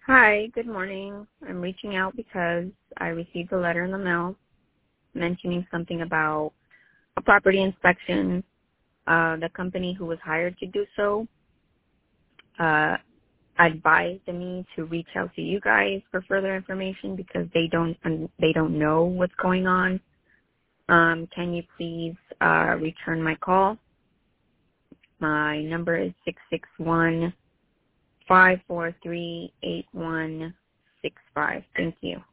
Hi, good morning. I'm reaching out because I received a letter in the mail mentioning something about a property inspection. The company who was hired to do so advised me to reach out to you guys for further information because they don't know what's going on. Can you please return my call? My number is 661-543-8165. Thank you.